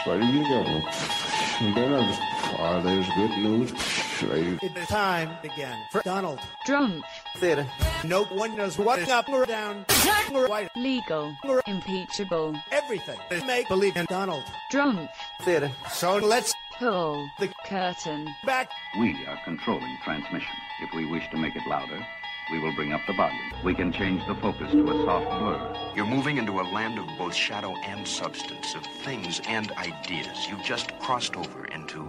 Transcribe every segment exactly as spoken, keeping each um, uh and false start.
Where do you go? Then I just, oh, there's good news. It's time again for Donald. Drunk. Theater. No one knows what's up or down. White. Legal. Impeachable. Everything is make-believe in Donald. Drunk. Theater. So let's pull the curtain back. We are controlling transmission. If we wish to make it louder, we will bring up the volume. We can change the focus to a soft blur. You're moving into a land of both shadow and substance, of things and ideas. You've just crossed over into...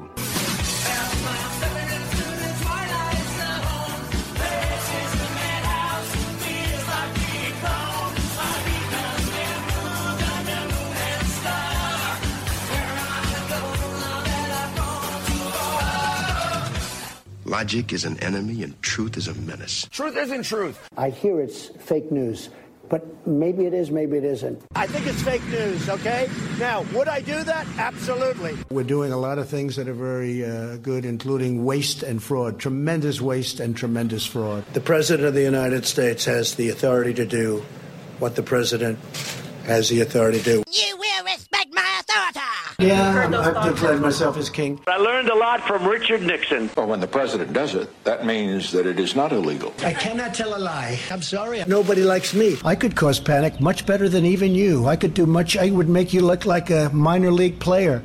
Logic is an enemy and truth is a menace. Truth isn't truth. I hear it's fake news, but maybe it is, maybe it isn't. I think it's fake news, okay? Now, would I do that? Absolutely. We're doing a lot of things that are very uh, good, including waste and fraud, tremendous waste and tremendous fraud. The President of the United States has the authority to do what the President has the authority to do. You will respect my authority. Yeah, I've declared myself as king. I learned a lot from Richard Nixon. Well, when the president does it, that means that it is not illegal. I cannot tell a lie. I'm sorry. Nobody likes me. I could cause panic much better than even you. I could do much. I would make you look like a minor league player.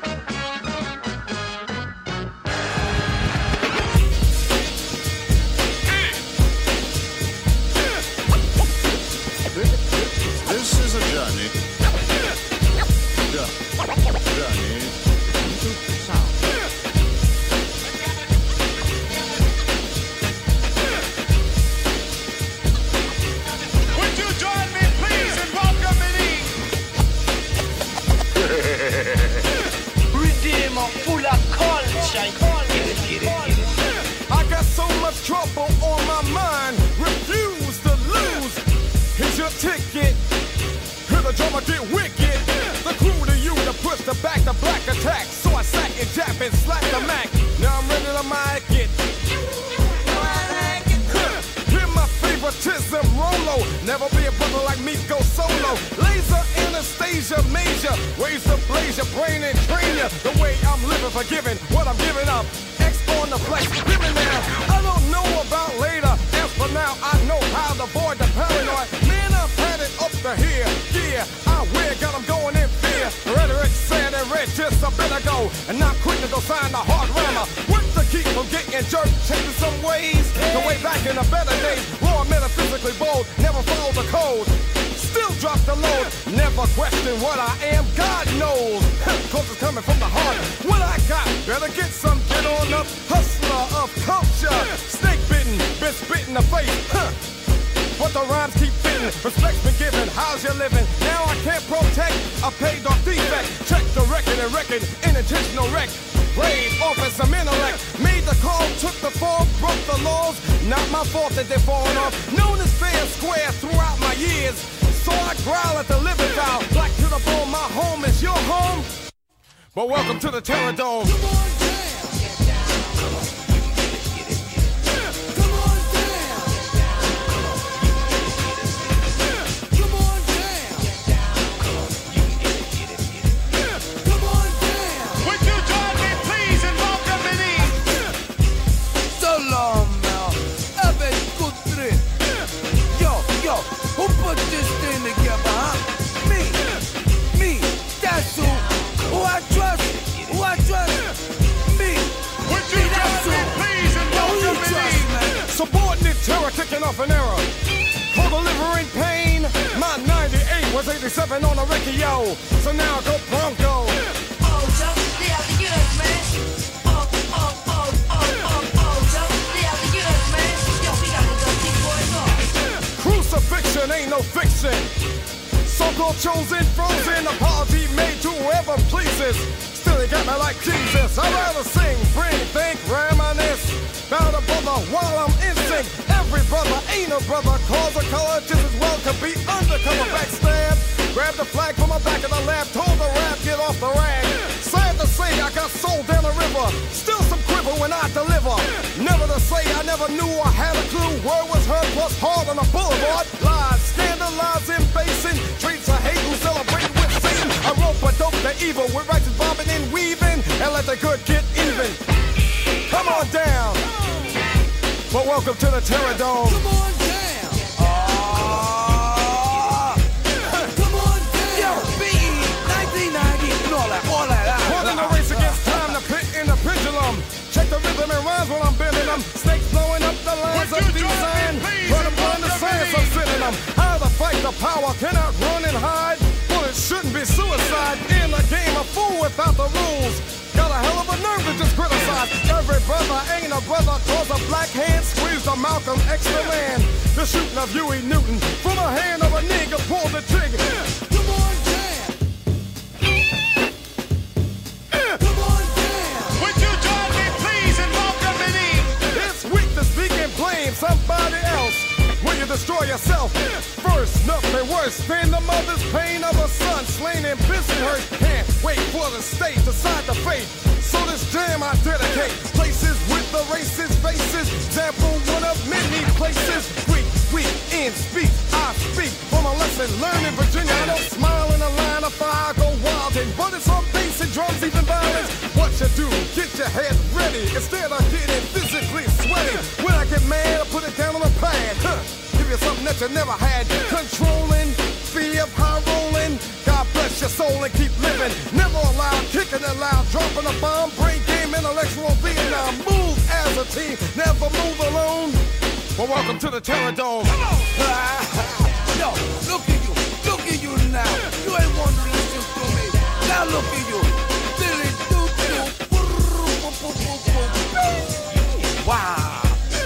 This is a journey. Trouble on my mind, refuse to lose. Here's your ticket. Hear the drummer get wicked. The crew to you to push the back the black attack. So I sat and jab and slapped the Mac. Now I'm ready to mic it. Hear my favoritism, Rolo. Never be a brother like me, go solo. Laser Anastasia Major. Raise the blaze your brain and train ya. The way I'm living, forgiving what I'm giving up. On the flex, hear me now. I don't know about later. As for now, I know how to avoid the paranoid. Man, I've had it up to here. Yeah, I wear, got them going in fear. Rhetoric said and read just a bit ago. And not quick to go sign the hard rammer. What to keep from getting jerked, changing some ways. The way back in the better days. Raw, metaphysically bold, never follow the code. Still drop the load, never question what I am, God knows. Cause it's coming from the heart. What I got, better get some, get on up. Hustler of culture, snake bitten, been spit in the face. Huh. But the rhymes keep fitting, respect's been given, how's you living? Now I can't protect a paid off defect. Check the record and record, unintentional wreck. Played off as some intellect, made the call, took the fall, broke the laws. Not my fault that they're falling off. Known as fair and square throughout my years. So I growl at the living foul. Black to the bone, my home is your home. But welcome to the Terror Dome. Come on down. Get down. Come on. Get it, get it, get it. Come on down. Come on down. Get down. Come on. You can get it, get it, get it. Come on down. Would you join me, please, and welcome me in? So long now. Have a good trip. Yo, yo, who put this thing together, huh? Me. Me. That's who. Who I trust, who I trust, me. Would you trust me, please, and welcome me? Subordinate terror kicking off an era. Co-delivering pain. My ninety-eight was eighty-seven on a Ricky, yo. So now go Bronco. Oh, just the other good, man. Oh, oh, oh, oh, oh, oh, just the other good, man. Yo, we got a dusty boys off. Crucifixion ain't no fiction. So-called chosen, frozen, apology made to whoever pleases. Still he got me like Jesus. I'd rather sing, bring, think, reminisce about a brother while I'm in sync. Every brother ain't a brother, cause a color just as well could be undercover backstab. Grab the flag from the back of the lab, told the rap, get off the rag. Sad to say, I got sold down the river. Still some quiver when I deliver. Never to say I never knew I had a clue. Word was heard plus hard on the boulevard. Lies, scandalizing, facing. Streets of hate who celebrate with Satan. I rope a dope the evil with righteous bobbing and weaving, and let the good get even. Come on down. Well, welcome to the Terror Dome. Come on down. Uh, Come on down. Yo, B E nineteen ninety. And all that, all that. Holding the race against time, the pit in the pendulum. Check the rhythm and rhymes while I'm bending them. Snakes blowing up the lines of design. Run upon the science, I'm sitting them. How to fight the power, cannot run and hide. Well, it shouldn't be suicide. In the game, a fool without the rules. Got a hell of a nerve to just criticize. Every brother ain't a brother, cause a black hand squeezed a Malcolm X the man. The shooting of Huey Newton from the hand of a nigga pulled the trigger. Come on down. Come on down. Would you join me, please, and welcome me in? It's weak to speak and blame somebody else. Will you destroy yourself? First, nothing worse than the mother's pain of a son slain in Bensonhurst. Can't wait for the state to side the fate. So this jam I dedicate. Places with the racist faces. Example one of many places. Weak, weak, in speak, I speak. From a lesson learned in Virginia. I don't smile in a line of fire, go wild. And bullets on bass and drums, even violence. What you do, get your head ready. Instead of getting physically sweaty. When I get mad, I put it down on the pad. Huh. Give you something that you never had. Controlling, fear of high rolling. God bless your soul and keep living. Never allowed, kicking it loud, dropping a bomb. Brain game, intellectual Vietnam. Move as a team, never move alone. Well, welcome to the Terror Dome. Come on. Yo, look at you, look at you now. You ain't want to listen to me. Now look at you. Wow.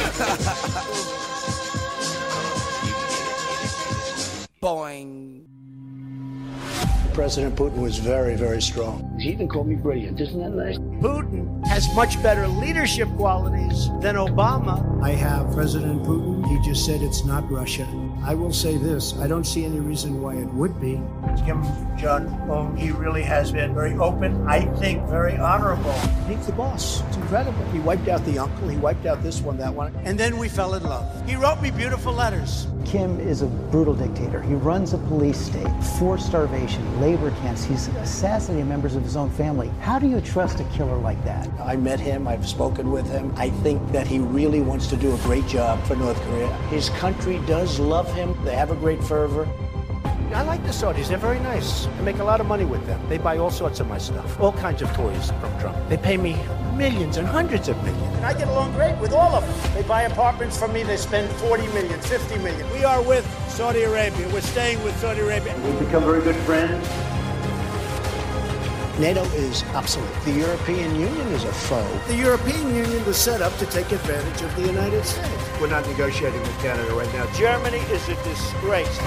Boing. President Putin was very, very strong. He even called me brilliant. Isn't that nice? Putin has much better leadership qualities than Obama. I have President Putin. He just said it's not Russia. I will say this. I don't see any reason why it would be. Kim Jong-un, he really has been very open. I think very honorable. He's the boss. It's incredible. He wiped out the uncle. He wiped out this one, that one. And then we fell in love. He wrote me beautiful letters. Kim is a brutal dictator. He runs a police state, forced starvation, labor camps. He's assassinating members of his own family. How do you trust a killer like that? I met him. I've spoken with him. I think that he really wants to do a great job for North Korea. His country does love him. They have a great fervor. I like the Saudis. They're very nice. I make a lot of money with them. They buy all sorts of my stuff. All kinds of toys from Trump. They pay me millions and hundreds of millions. And I get along great with all of them. They buy apartments from me. They spend forty million, fifty million. We are with Saudi Arabia. We're staying with Saudi Arabia. We've become very good friends. NATO is obsolete. The European Union is a foe. The European Union was set up to take advantage of the United States. We're not negotiating with Canada right now. Germany is a disgrace.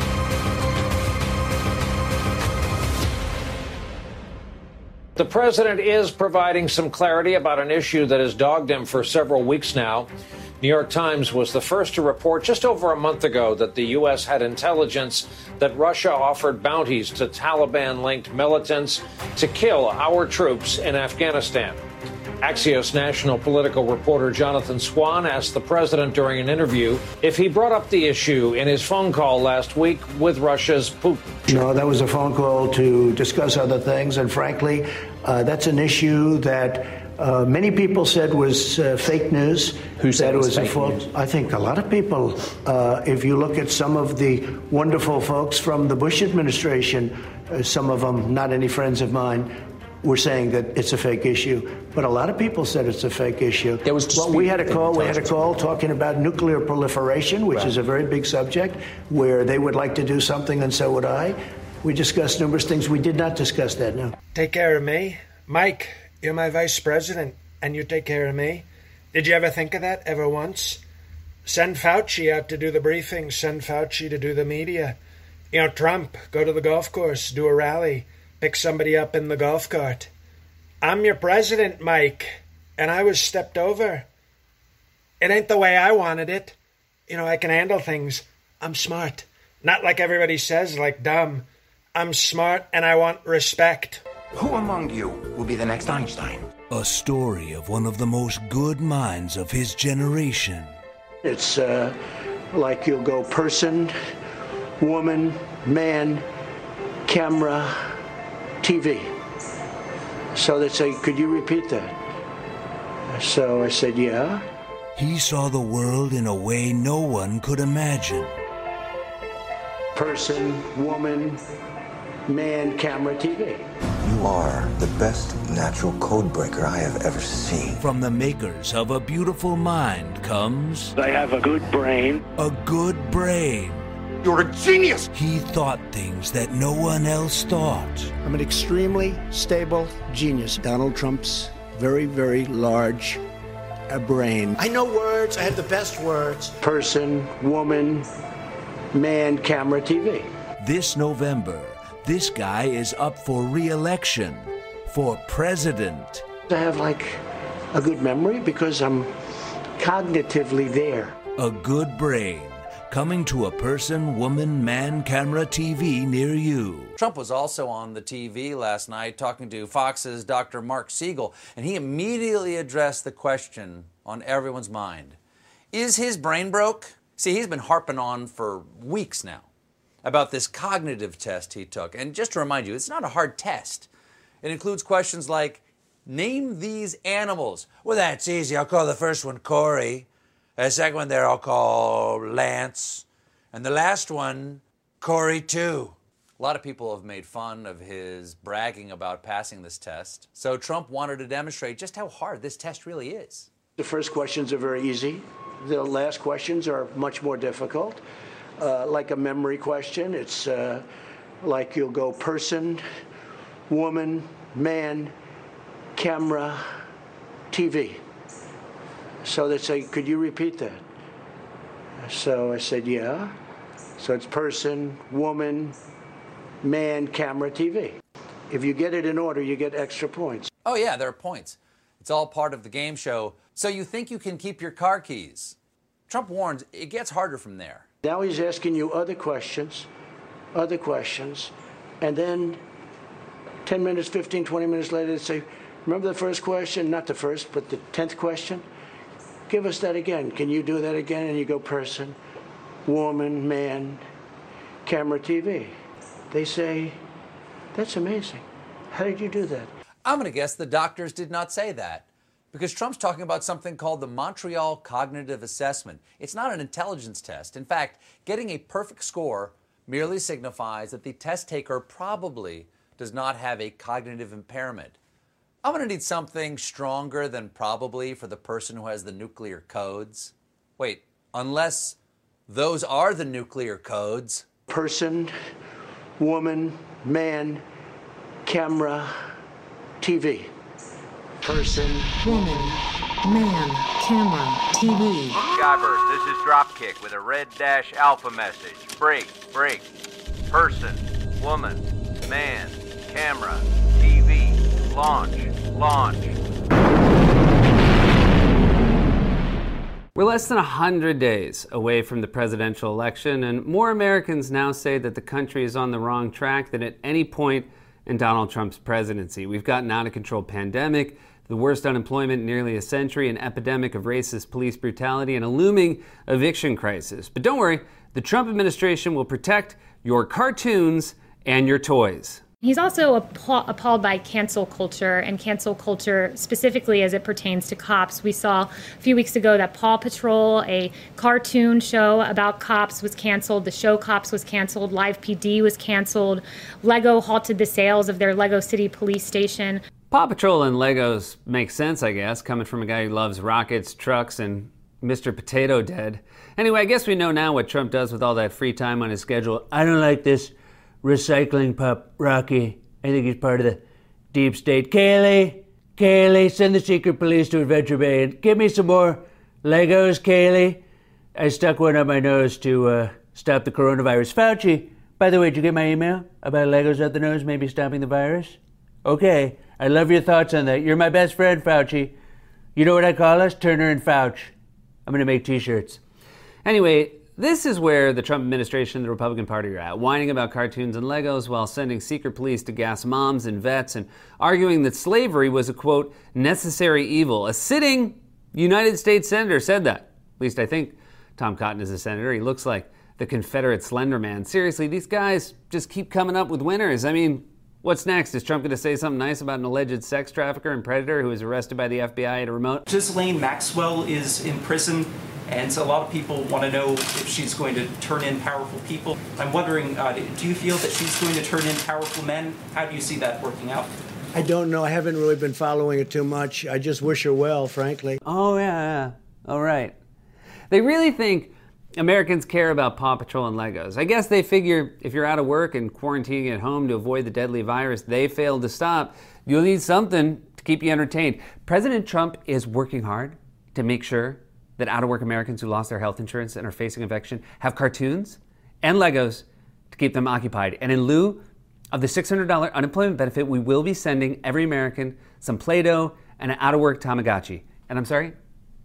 The president is providing some clarity about an issue that has dogged him for several weeks now. New York Times was the first to report just over a month ago that the U S had intelligence that Russia offered bounties to Taliban-linked militants to kill our troops in Afghanistan. Axios national political reporter Jonathan Swan asked the president during an interview if he brought up the issue in his phone call last week with Russia's Putin. No, that was a phone call to discuss other things, and frankly, uh, that's an issue that uh, many people said was uh, fake news. Who said that it was, was fake a false? News? I think a lot of people. Uh, if you look at some of the wonderful folks from the Bush administration, uh, some of them not any friends of mine, were saying that it's a fake issue, but a lot of people said it's a fake issue. There was well, we had a call. We had a call talking about nuclear proliferation, which right. is a very big subject, where they would like to do something, and so would I. We discussed numerous things. We did not discuss that. No. Take care of me, Mike. You're my vice president, and you take care of me. Did you ever think of that ever once? Send Fauci out to do the briefings. Send Fauci to do the media. You know, Trump, go to the golf course, do a rally. Pick somebody up in the golf cart. I'm your president, Mike, and I was stepped over. It ain't the way I wanted it. You know, I can handle things. I'm smart. Not like everybody says, like dumb. I'm smart and I want respect. Who among you will be the next Einstein? A story of one of the most good minds of his generation. It's uh, like you'll go person, woman, man, camera, T V. So they say, could you repeat that? So I said, yeah. He saw the world in a way no one could imagine. Person, woman, man, camera, T V. You are the best natural code breaker I have ever seen. From the makers of A Beautiful Mind comes... I have a good brain. A good brain. You're a genius! He thought things that no one else thought. I'm an extremely stable genius. Donald Trump's very, very large a brain. I know words. I have the best words. Person, woman, man, camera, T V. This November, this guy is up for re-election for president. I have like a good memory because I'm cognitively there. A good brain. Coming to a person, woman, man, camera, T V near you. Trump was also on the T V last night talking to Fox's Doctor Mark Siegel, and he immediately addressed the question on everyone's mind. Is his brain broke? See, he's been harping on for weeks now about this cognitive test he took. And just to remind you, it's not a hard test. It includes questions like, name these animals. Well, that's easy. I'll call the first one Corey. The second one there I'll call Lance. And the last one, Corey too. A lot of people have made fun of his bragging about passing this test. So Trump wanted to demonstrate just how hard this test really is. The first questions are very easy. The last questions are much more difficult. Uh, like a memory question, it's uh, like you'll go person, woman, man, camera, T V. So they say, could you repeat that? So I said, yeah. So it's person, woman, man, camera, T V. If you get it in order, you get extra points. Oh yeah, there are points. It's all part of the game show. So you think you can keep your car keys? Trump warns it gets harder from there. Now he's asking you other questions, other questions, and then ten minutes, fifteen, twenty minutes later, they say, remember the first question? Not the first, but the tenth question? Give us that again. Can you do that again? And you go person, woman, man, camera, T V. They say, that's amazing. How did you do that? I'm going to guess the doctors did not say that, because Trump's talking about something called the Montreal Cognitive Assessment. It's not an intelligence test. In fact, getting a perfect score merely signifies that the test taker probably does not have a cognitive impairment. I'm going to need something stronger than probably for the person who has the nuclear codes. Wait, unless those are the nuclear codes. Person, woman, man, camera, T V. Person, woman, man, camera, T V. Skyburst, this is Dropkick with a red dash alpha message. Break, break. Person, woman, man, camera, T V. Launch, launch. We're less than one hundred days away from the presidential election, and more Americans now say that the country is on the wrong track than at any point in Donald Trump's presidency. We've got an out-of-control pandemic, the worst unemployment in nearly a century, an epidemic of racist police brutality, and a looming eviction crisis. But don't worry, the Trump administration will protect your cartoons and your toys. He's also appalled by cancel culture, and cancel culture specifically as it pertains to cops. We saw a few weeks ago that Paw Patrol, a cartoon show about cops, was canceled. The show Cops was canceled. Live P D was canceled. Lego halted the sales of their Lego City police station. Paw Patrol and Legos make sense, I guess, coming from a guy who loves rockets, trucks, and Mister Potato Dead. Anyway, I guess we know now what Trump does with all that free time on his schedule. I don't like this recycling pup, Rocky. I think he's part of the deep state. Kaylee, Kaylee, send the secret police to Adventure Bay and give me some more Legos, Kaylee. I stuck one up my nose to uh, stop the coronavirus. Fauci, by the way, did you get my email about Legos up the nose maybe stopping the virus? Okay, I love your thoughts on that. You're my best friend, Fauci. You know what I call us? Turner and Fauci. I'm going to make t-shirts. Anyway, this is where the Trump administration and the Republican Party are at, whining about cartoons and Legos while sending secret police to gas moms and vets and arguing that slavery was a, quote, necessary evil. A sitting United States senator said that. At least I think Tom Cotton is a senator. He looks like the Confederate Slender Man. Seriously, these guys just keep coming up with winners. I mean, What's next? Is Trump going to say something nice about an alleged sex trafficker and predator who was arrested by the F B I at a remote? Ghislaine Maxwell is in prison, and so a lot of people want to know if she's going to turn in powerful people. I'm wondering, uh, do you feel that she's going to turn in powerful men? How do you see that working out? I don't know. I haven't really been following it too much. I just wish her well, frankly. Oh, yeah, yeah. All right. They really think Americans care about Paw Patrol and Legos. I guess they figure if you're out of work and quarantining at home to avoid the deadly virus they failed to stop, you'll need something to keep you entertained. President Trump is working hard to make sure that out-of-work Americans who lost their health insurance and are facing eviction have cartoons and Legos to keep them occupied. And in lieu of the six hundred dollars unemployment benefit, we will be sending every American some Play-Doh and an out-of-work Tamagotchi. And I'm sorry,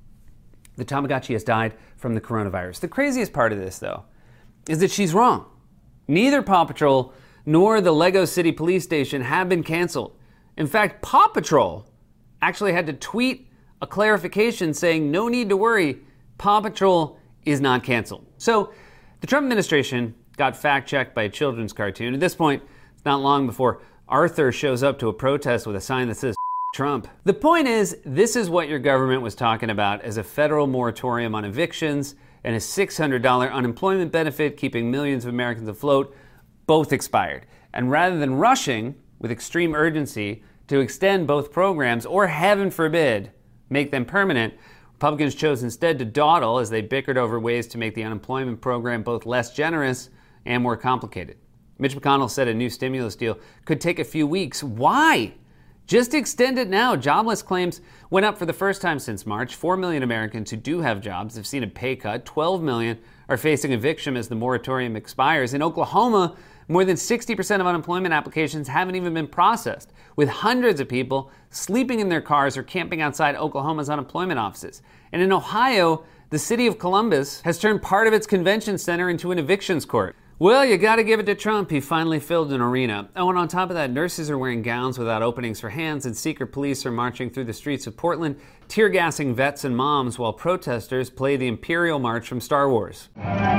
the Tamagotchi has died from the coronavirus. The craziest part of this, though, is that she's wrong. Neither Paw Patrol nor the Lego City Police Station have been canceled. In fact, Paw Patrol actually had to tweet a clarification saying, no need to worry, Paw Patrol is not canceled. So the Trump administration got fact-checked by a children's cartoon. At this point, it's not long before Arthur shows up to a protest with a sign that says Trump. The point is, this is what your government was talking about as a federal moratorium on evictions and a six hundred dollars unemployment benefit keeping millions of Americans afloat. Both expired. And rather than rushing with extreme urgency to extend both programs, or heaven forbid, make them permanent, Republicans chose instead to dawdle as they bickered over ways to make the unemployment program both less generous and more complicated. Mitch McConnell said a new stimulus deal could take a few weeks. Why? Just extend it now. Jobless claims went up for the first time since March. Four million Americans who do have jobs have seen a pay cut. twelve million are facing eviction as the moratorium expires. In Oklahoma, more than sixty percent of unemployment applications haven't even been processed, with hundreds of people sleeping in their cars or camping outside Oklahoma's unemployment offices. And in Ohio, the city of Columbus has turned part of its convention center into an evictions court. Well, you gotta give it to Trump. He finally filled an arena. Oh, and on top of that, nurses are wearing gowns without openings for hands, and secret police are marching through the streets of Portland, tear-gassing vets and moms while protesters play the Imperial March from Star Wars.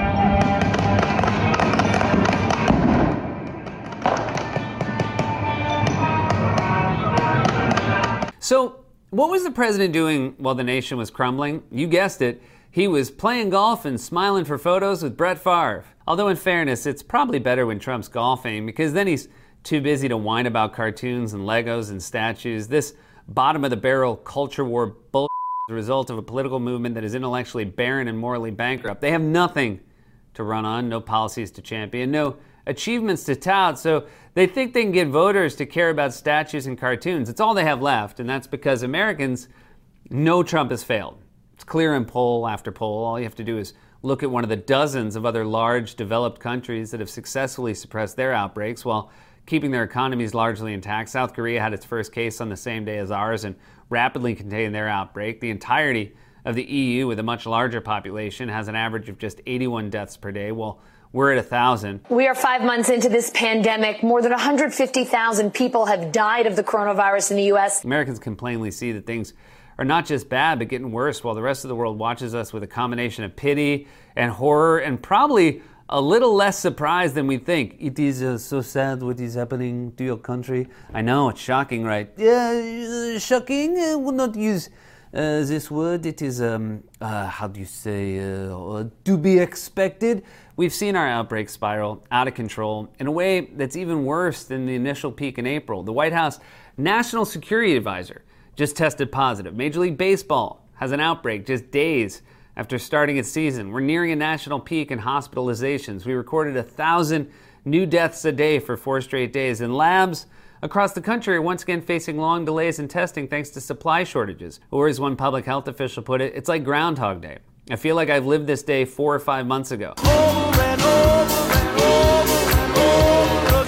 So, what was the president doing while the nation was crumbling? You guessed it. He was playing golf and smiling for photos with Brett Favre. Although in fairness, it's probably better when Trump's golfing, because then he's too busy to whine about cartoons and Legos and statues. This bottom-of-the-barrel culture war bullshit is the result of a political movement that is intellectually barren and morally bankrupt. They have nothing to run on, no policies to champion, no achievements to tout, so they think they can get voters to care about statues and cartoons. It's all they have left, and that's because Americans know Trump has failed. It's clear in poll after poll. All you have to do is look at one of the dozens of other large developed countries that have successfully suppressed their outbreaks while keeping their economies largely intact. South Korea had its first case on the same day as ours and rapidly contained their outbreak. The entirety of the E U, with a much larger population, has an average of just eighty-one deaths per day, while we're at one thousand. We are five months into this pandemic. More than one hundred fifty thousand people have died of the coronavirus in the U S. Americans can plainly see that things are not just bad, but getting worse, while the rest of the world watches us with a combination of pity and horror and probably a little less surprise than we think. It is uh, so sad what is happening to your country. I know, it's shocking, right? Yeah, uh, shocking. I will not use uh, this word. It is, um, uh, how do you say, uh, to be expected. We've seen our outbreak spiral out of control in a way that's even worse than the initial peak in April. The White House National Security Advisor just tested positive. Major League Baseball has an outbreak just days after starting its season. We're nearing a national peak in hospitalizations. We recorded a thousand new deaths a day for four straight days. And labs across the country are once again facing long delays in testing thanks to supply shortages. Or as one public health official put it, it's like Groundhog Day. I feel like I've lived this day four or five months ago. Over and over and over and over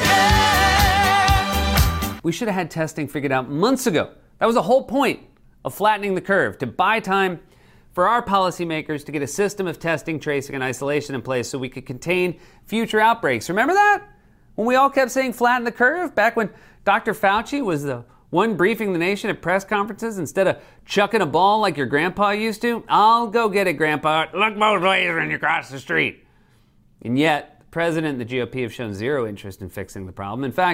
again. We should have had testing figured out months ago. That was the whole point of flattening the curve, to buy time for our policymakers to get a system of testing, tracing, and isolation in place so we could contain future outbreaks. Remember that? When we all kept saying flatten the curve, back when Doctor Fauci was the one briefing the nation at press conferences instead of chucking a ball like your grandpa used to? I'll go get it, Grandpa. Look both ways when you cross the street. And yet, the president and the G O P have shown zero interest in fixing the problem. In fact,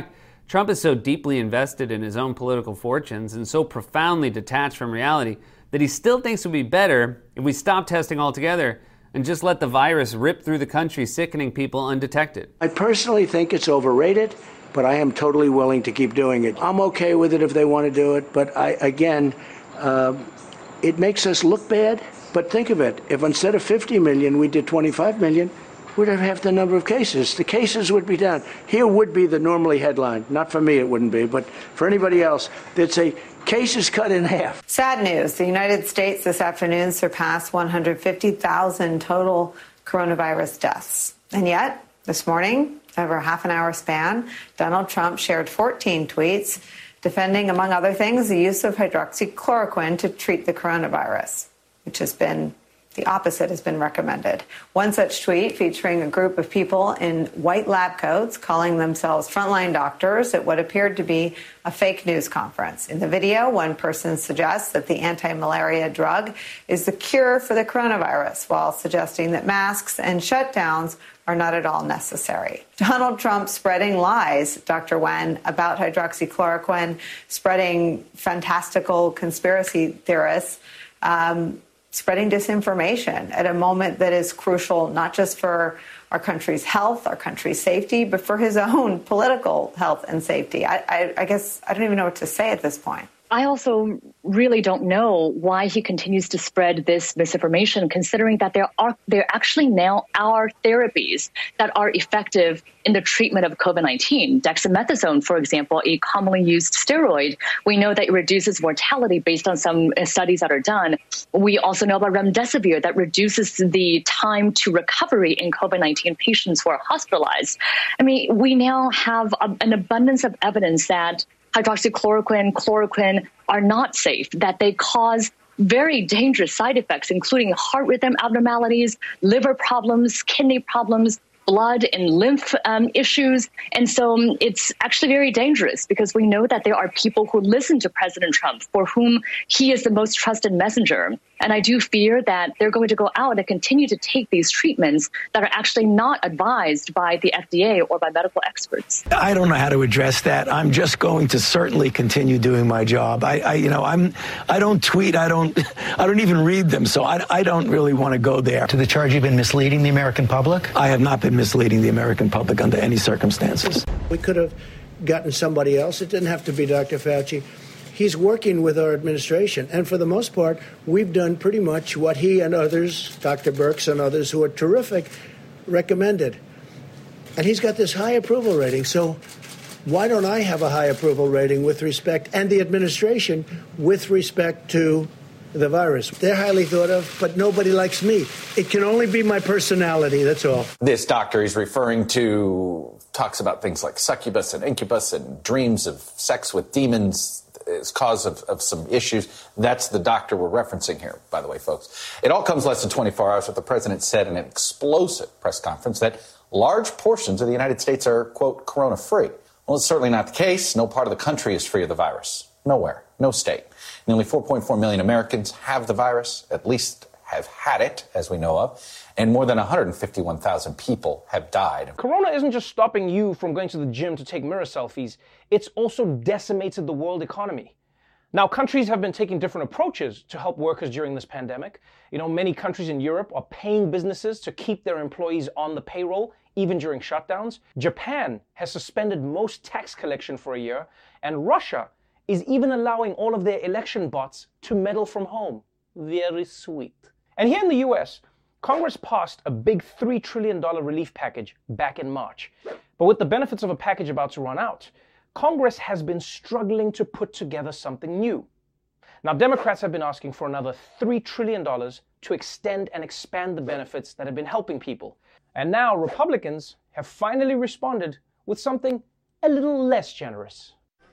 Trump is so deeply invested in his own political fortunes and so profoundly detached from reality that he still thinks it would be better if we stop testing altogether and just let the virus rip through the country, sickening people undetected. I personally think it's overrated, but I am totally willing to keep doing it. I'm okay with it if they want to do it, but I, again, uh, it makes us look bad. But think of it, if instead of fifty million, we did twenty-five million, we'd have half the number of cases. The cases would be down. Here would be the normally headline. Not for me, it wouldn't be, but for anybody else, they'd say cases cut in half. Sad news. The United States this afternoon surpassed one hundred fifty thousand total coronavirus deaths. And yet, this morning, over a half an hour span, Donald Trump shared fourteen tweets defending, among other things, the use of hydroxychloroquine to treat the coronavirus, which has been the opposite has been recommended. One such tweet featuring a group of people in white lab coats calling themselves frontline doctors at what appeared to be a fake news conference. In the video, one person suggests that the anti-malaria drug is the cure for the coronavirus, while suggesting that masks and shutdowns are not at all necessary. Donald Trump spreading lies, Doctor Wen, about hydroxychloroquine, spreading fantastical conspiracy theorists, um, spreading disinformation at a moment that is crucial not just for our country's health, our country's safety, but for his own political health and safety. I, I, I guess I don't even know what to say at this point. I also really don't know why he continues to spread this misinformation, considering that there are there actually now are therapies that are effective in the treatment of COVID nineteen. Dexamethasone, for example, a commonly used steroid, we know that it reduces mortality based on some studies that are done. We also know about remdesivir that reduces the time to recovery in COVID nineteen patients who are hospitalized. I mean, we now have a, an abundance of evidence that hydroxychloroquine, chloroquine are not safe, that they cause very dangerous side effects, including heart rhythm abnormalities, liver problems, kidney problems, blood and lymph um, issues. And so um, it's actually very dangerous because we know that there are people who listen to President Trump for whom he is the most trusted messenger. And I do fear that they're going to go out and continue to take these treatments that are actually not advised by the F D A or by medical experts. I don't know how to address that. I'm just going to certainly continue doing my job. I, I you know, I'm, I don't tweet. I don't, I don't even read them. So I, I don't really want to go there. To the charge you've been misleading the American public? I have not been misleading the American public under any circumstances. We could have gotten somebody else. It didn't have to be Doctor Fauci. He's working with our administration, and for the most part, we've done pretty much what he and others, Doctor Birx and others who are terrific, recommended. And he's got this high approval rating, so why don't I have a high approval rating with respect, and the administration, with respect to the virus? They're highly thought of, but nobody likes me. It can only be my personality, that's all. This doctor he's referring to talks about things like succubus and incubus and dreams of sex with demons as cause of, of some issues. That's the doctor we're referencing here, by the way, folks. It all comes less than twenty-four hours after the president said in an explosive press conference that large portions of the United States are, quote, corona-free. Well, it's certainly not the case. No part of the country is free of the virus. Nowhere. No state. Nearly four point four million Americans have the virus, at least have had it, as we know of, and more than one hundred fifty-one thousand people have died. Corona isn't just stopping you from going to the gym to take mirror selfies, it's also decimated the world economy. Now, countries have been taking different approaches to help workers during this pandemic. You know, many countries in Europe are paying businesses to keep their employees on the payroll, even during shutdowns. Japan has suspended most tax collection for a year, and Russia is even allowing all of their election bots to meddle from home. Very sweet. And here in the U S, Congress passed a big three trillion dollars relief package back in March. But with the benefits of a package about to run out, Congress has been struggling to put together something new. Now, Democrats have been asking for another three trillion dollars to extend and expand the benefits that have been helping people. And now Republicans have finally responded with something a little less generous.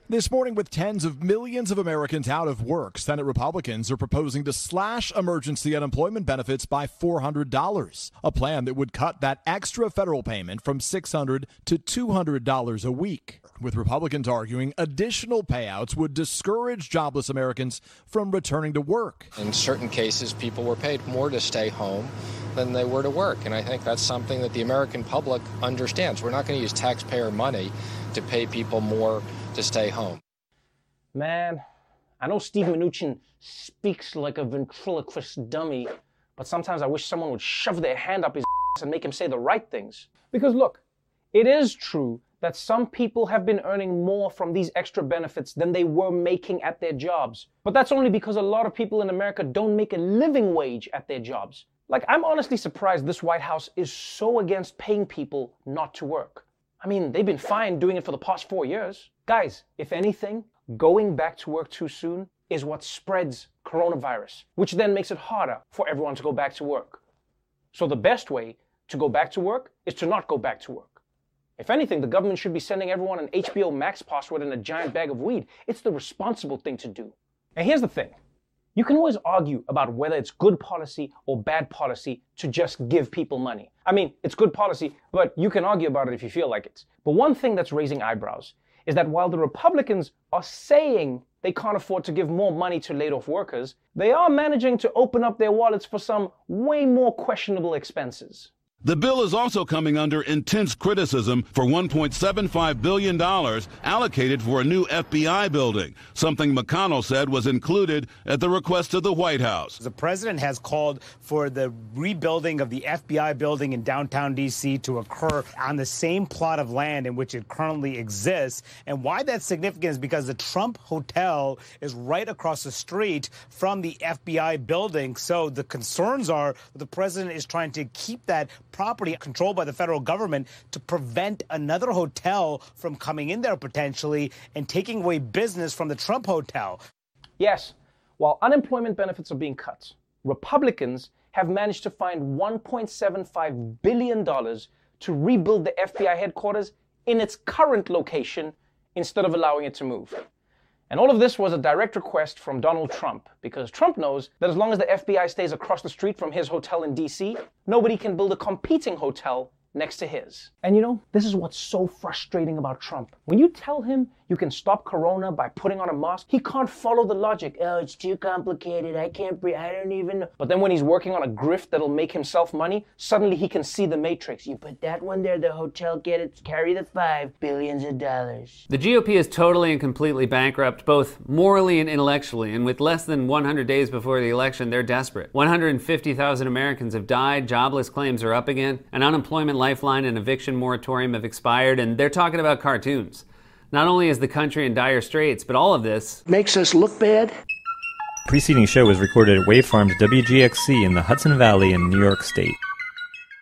This morning, with tens of millions of Americans out of work, Senate Republicans are proposing to slash emergency unemployment benefits by four hundred dollars, a plan that would cut that extra federal payment from six hundred dollars to two hundred dollars a week, with Republicans arguing additional payouts would discourage jobless Americans from returning to work. In certain cases, people were paid more to stay home than they were to work, and I think that's something that the American public understands. We're not going to use taxpayer money to pay people more to stay home. Man, I know Steve Mnuchin speaks like a ventriloquist dummy, but sometimes I wish someone would shove their hand up his ass and make him say the right things. Because look, it is true that some people have been earning more from these extra benefits than they were making at their jobs. But that's only because a lot of people in America don't make a living wage at their jobs. Like, I'm honestly surprised this White House is so against paying people not to work. I mean, they've been fine doing it for the past four years. Guys, if anything, going back to work too soon is what spreads coronavirus, which then makes it harder for everyone to go back to work. So the best way to go back to work is to not go back to work. If anything, the government should be sending everyone an H B O Max password and a giant bag of weed. It's the responsible thing to do. And here's the thing. You can always argue about whether it's good policy or bad policy to just give people money. I mean, it's good policy, but you can argue about it if you feel like it. But one thing that's raising eyebrows is that while the Republicans are saying they can't afford to give more money to laid-off workers, they are managing to open up their wallets for some way more questionable expenses. The bill is also coming under intense criticism for one point seven five billion dollars allocated for a new F B I building, something McConnell said was included at the request of the White House. The president has called for the rebuilding of the F B I building in downtown D C to occur on the same plot of land in which it currently exists. And why that's significant is because the Trump Hotel is right across the street from the F B I building. So the concerns are the president is trying to keep that property controlled by the federal government to prevent another hotel from coming in there potentially and taking away business from the Trump Hotel. Yes, while unemployment benefits are being cut, Republicans have managed to find one point seven five billion dollars to rebuild the F B I headquarters in its current location instead of allowing it to move. And all of this was a direct request from Donald Trump, because Trump knows that as long as the F B I stays across the street from his hotel in D C, nobody can build a competing hotel next to his. And you know, this is what's so frustrating about Trump. When you tell him you can stop corona by putting on a mask, he can't follow the logic. Oh, it's too complicated. I can't breathe. I don't even know. But then when he's working on a grift that'll make himself money, suddenly he can see the matrix. You put that one there, the hotel get it, carry the five billions of dollars. The G O P is totally and completely bankrupt, both morally and intellectually, and with less than one hundred days before the election, they're desperate. one hundred fifty thousand Americans have died, jobless claims are up again, an unemployment lifeline and eviction moratorium have expired, and they're talking about cartoons. Not only is the country in dire straits, but all of this makes us look bad. The preceding show was recorded at Wave Farms W G X C in the Hudson Valley in New York State.